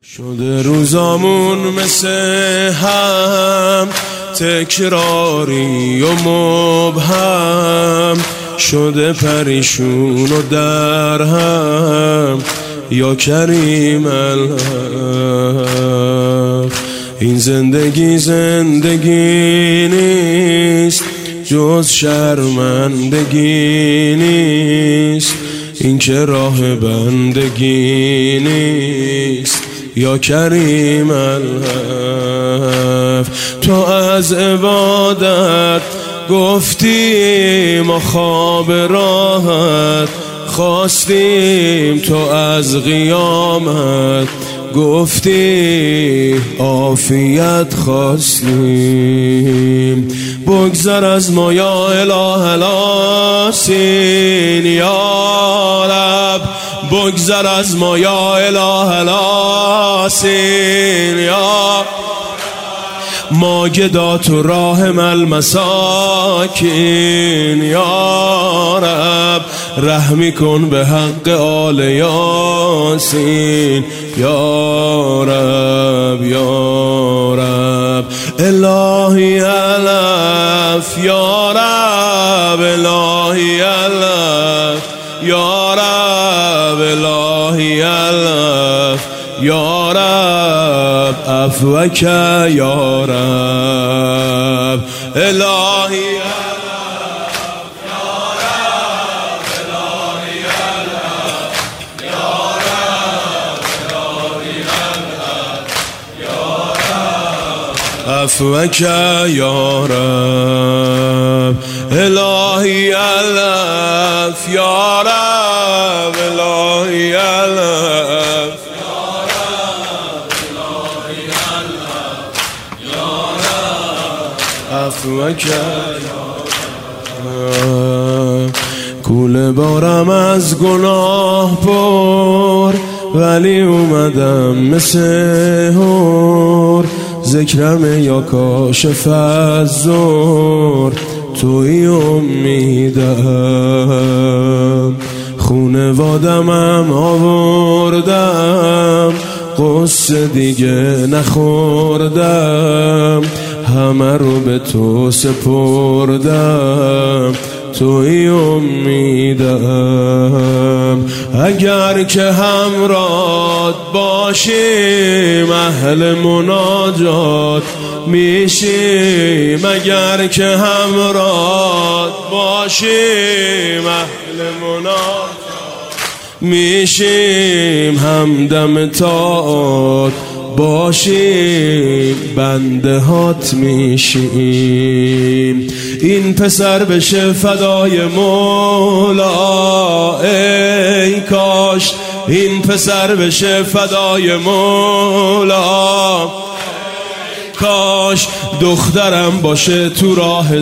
شده روزامون مثل هم تکراری و مبهم، شده پریشون و در هم یا کریم الحق. این زندگی نیست جز شرمندگی نیست، این که راه بندگی نیست یا کریم الحق. تو از عبادت گفتی ما خواب راحت خواستیم، تو از قیامت گفتی عافیت خواستیم. بگذر از ما یا اله الاسین یا رب، بگذر از ما یا اله الاسین یا ما گدا تو رحم المساکین یا رب. رحمی کن به حق آل یاسین یا رب یا رب. الهی الف یا رب، الهی الف یا رب، الهی الف یا رب. عفوک یا رب، الهی عفوک یا رب، الهی الف یا رب، الهی الف عفوک یا رب. کوله بارم از گناه پر ولی اومدم مثل هور، ذکرم یا کاشف از زور توی امیدم. خونوادمم آوردم قصه دیگه نخوردم، همه رو به تو سپردم توی امیدم. اگر که همراه باشیم اهل مناجات میشیم، اگر که همراه باشیم اهل مناجات میشیم، همدم طاعات باشیم بنده هات میشیم. این پسر بشه فدای مولا ای کاش، این پسر بشه فدای مولا کاش. دخترم باشه تو راه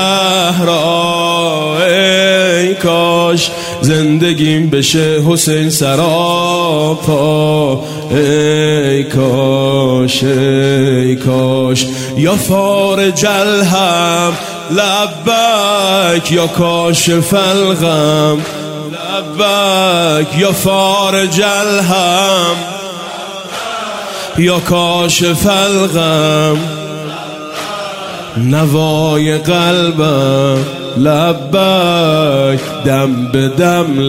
زهرا ای کاش، زندگیم بشه حسین سراپا ای کاش ای کاش. یا فارج الهم لبک یا کاشف الغم لبک، یا فارج الهم یا کاشف الغم، نوای قلبم لبک دم به دم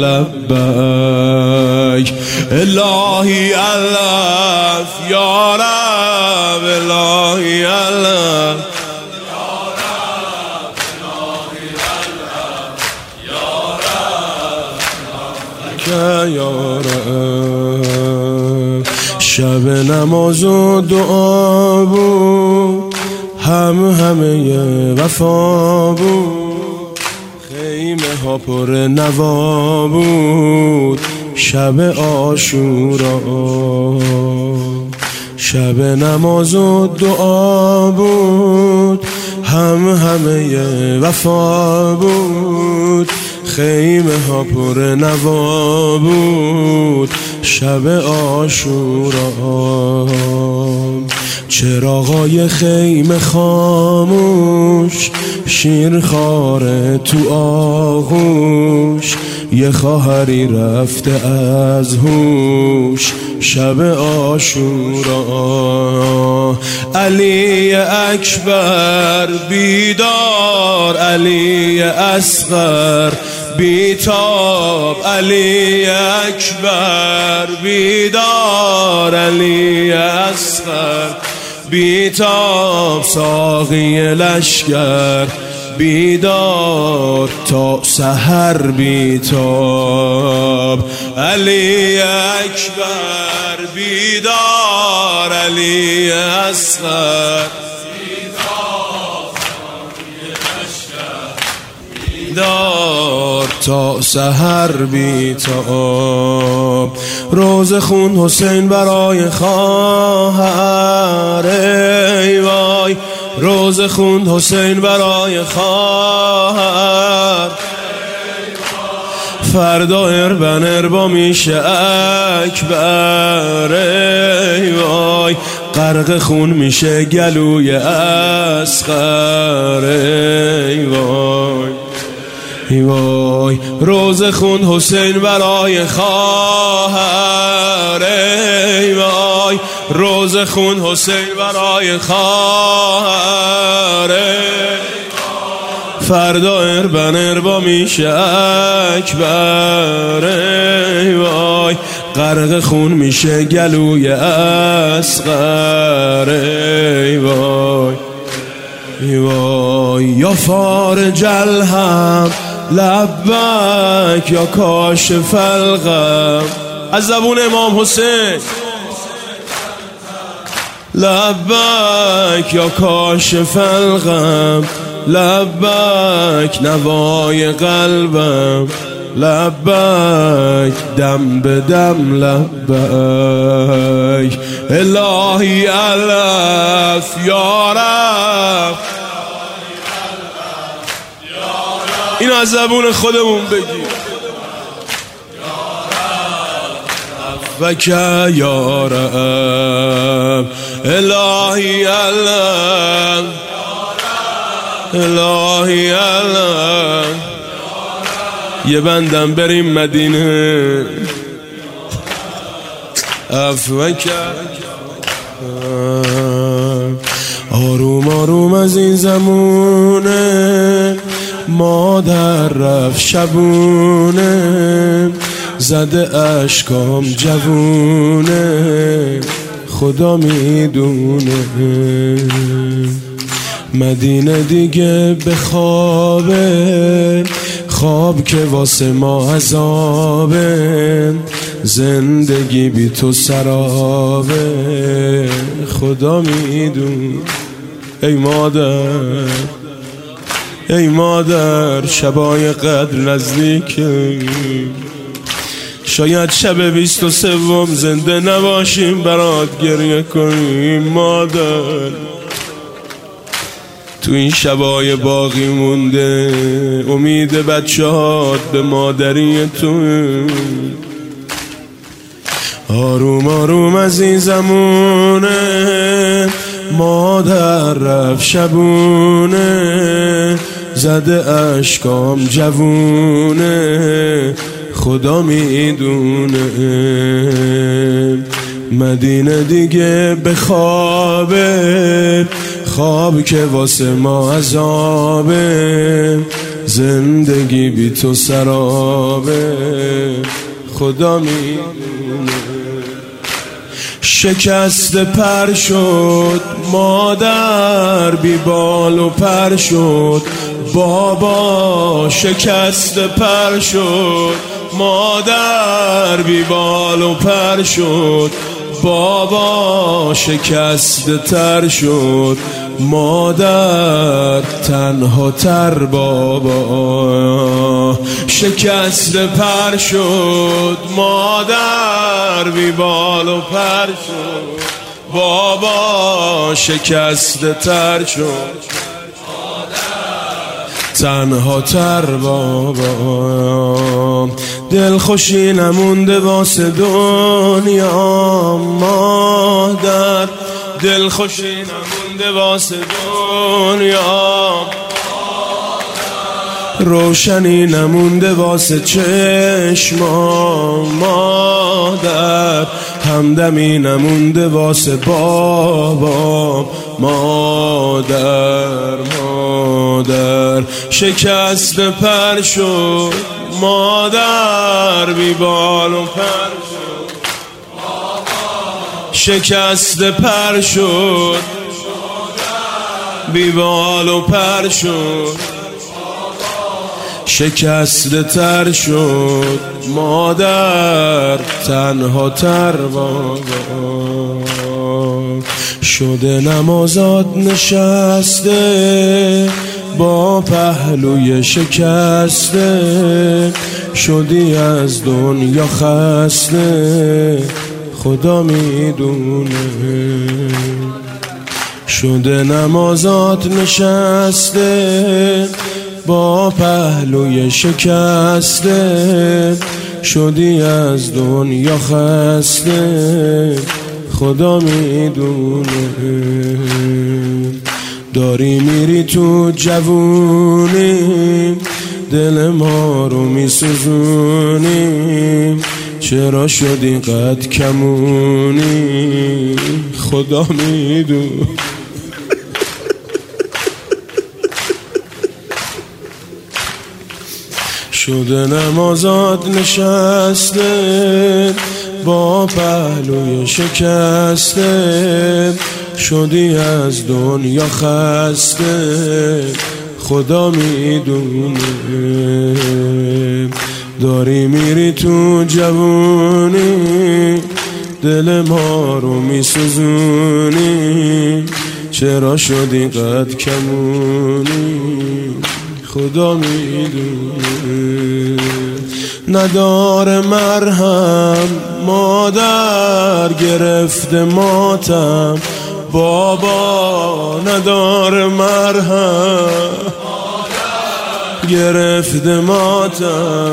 لبک. الهی الف یا رب، الهی الف یا رب. شب نماز و دعا بود، همه وفا بود، خیمه ها پر نوا بود شب عاشورا. شب نماز و دعا بود، همه وفا بود، خیمه ها پر نوا بود شب عاشورا. چراغای خیمه خاموش، شیرخواره تو آغوش، یه خواهری رفته از هوش شب عاشورا. علی اکبر بیدار، علی اصغر بیتاب، علی اکبر بیدار، علی اصغر بیتاب. ساقی لشکر بیدار تا سحر بیتاب. علی اکبر بیدار، علی اصغر بیدار تا سحر بیتاب. روزه خون حسین برای خواهر، ای وای روزه خوند حسین برای خواهر. فردا اربن اربا میشه اکبر، ای وای غرق خون میشه گلوی اصغر، ای وای ای وای. روزه خوند حسین برای خواهر، ای وای روزه خوند حسین برای خواهر. فردا اربن اربا میشه اکبر، ای وای غرق خون میشه گلوی اصغر، ای وای ای وای. یا فارج الهم لبک یا کاشف الغم. از زبون امام حسین لبک یا کاشف الغم، لبک نوای قلبم، لبک دم به دم لبک. الهی الف یا رب. این از زبون خودمون بگی. وکه یا رب. الهی الف، الهی الف. یه بندم بریم مدینه. افوکه آروم آروم از این زمونه، مادر رفت شبونه، زده اشکام جوونه، خدا میدونه. مدینه دیگه به خوابه، خواب که واسه ما عذابه، زندگی بی تو سرابه، خدا میدون. ای مادر ای مادر شبای قدر نزدیکه، شاید شب 23 زنده نباشیم برات گریه کنیم. مادر تو این شبای باقی مونده، امید بچه‌هات به مادری تو. آروم آروم از این زمونه، مادر رفت شبونه، زده اشکام جوونه، خدا میدونه. مدینه دیگه به خوابه، خواب که واسه ما عذابه، زندگی بی تو سرابه، خدا میدونه. شکست پر شد مادر، بی بال و پر شد بابا، شکست پر شد مادر، بی بال و پر شد بابا، شکست تر شد مادر، تنها تر بابا. شکست پر شد مادر، بی بال و پر شد بابا، شکست تر شد تنها تر بابا. دل خوشی نمونده واسه دنیا مادر، دل خوشی نمونده واسه دنیا. روشنی نمونده واسه چشمام مادر، همدمی نمونده واسه بابام مادر. مادر شکست پر شد مادر، بی بال و پر شد شکست پر شد بی بال و پر شد، شکست تر شد مادر، تنها تر بابا. شده نمازات نشسته با پهلوی شکسته، شدی از دنیا خسته خدا میدونه. شده نمازات نشسته با پهلوی شکسته، شدی از دنیا خسته خدا میدونه. داری میری تو جوونی، دل ما رو میسوزونی، چرا شدی قد کمونی خدا میدونه. شده نمازات نشسته با پهلوی شکسته، شدی از دنیا خسته خدا میدونه. داری میری تو جوونی، دل ما رو میسوزونی، چرا شدی قد کمونی خدا میدونه. نداره مرهم مادر، گرفته ماتم بابا، نداره مرهم گرفته ماتم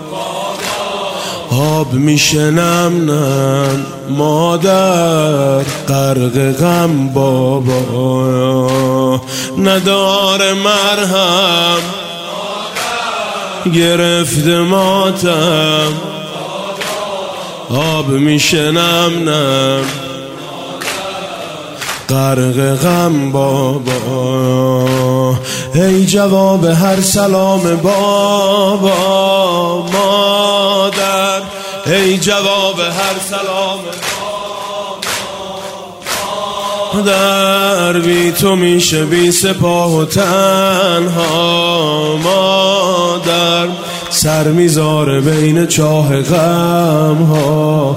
آب میشه نم نم مادر، غرق غم بابا. نداره مرهم گرفته ماتم آب میشه نم نم، غرق غم بابا. ای جواب هر سلام بابا مادر، ای جواب هر سلام مادر، بی تو میشه بی سپاه و تنها مادر، سر میذاره بین چاه غم ها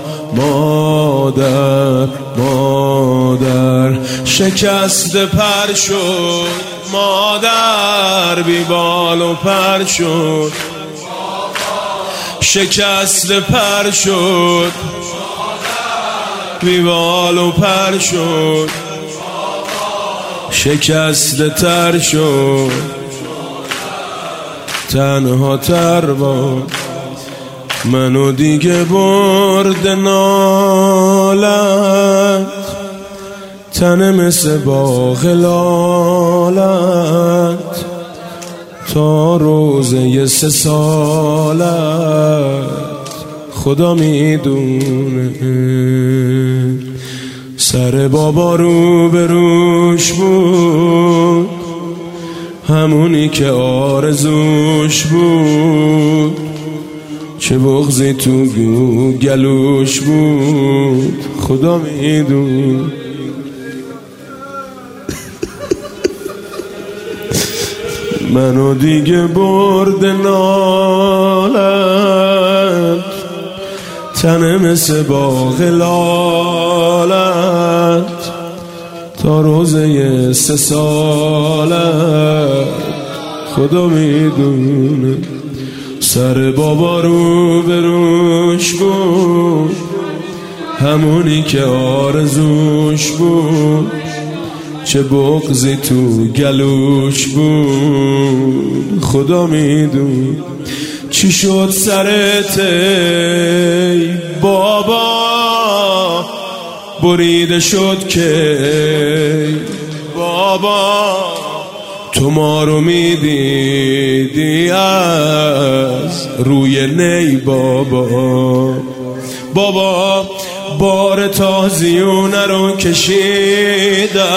مادر. مادر شکست پر شد مادر، بی بال و پر شد شکست پر شد بی بال و پر شد، شکست تر شد تنها تر باد. منو دیگه برد نالت، تنه مثل باغ لالت، تا روزه 3 سالت خدا میدونه. سر بابا رو به روش بود، همونی که آرزوش بود، چه بغضی تو گلوش بود خدا میدون. منو دیگه برد نالت، تنه مثل باغ لالت، تا روزه 3 سالت خدا میدونه. سر بابا رو به روش بود، همونی که آرزوش بود، چه بغضی تو گلوش بود خدا میدون. چی شد سرت ای بابا، بریده شد که بابا، تو ما رو میدیدی از روی نی بابا. بابا بار تازیونه رو کشیدم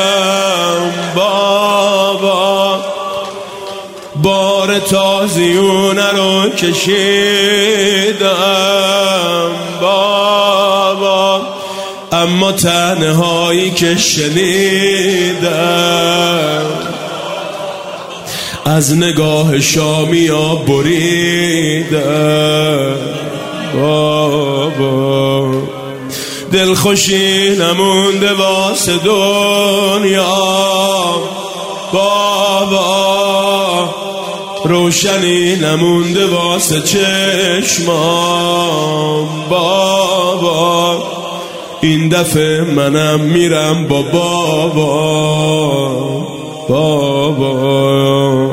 بابا، بار تازیونه رو کشیدم بابا، اما تنهایی که شنیدم از نگاه شامی ها بریدم بابا. دلخوشی نمونده واسه دنیا بابا، روشنی نمونده واسه چشمام بابا. این دفعه منم میرم با بابا بابا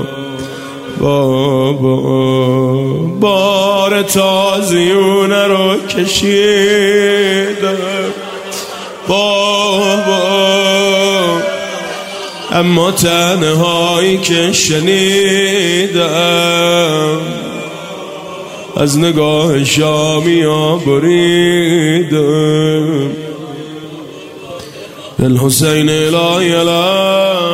بابا. بار تازیونه رو کشیدم بابا، اما تنهایی که شنیدم از نگاه شامی ها بریدم. الحسین لا اله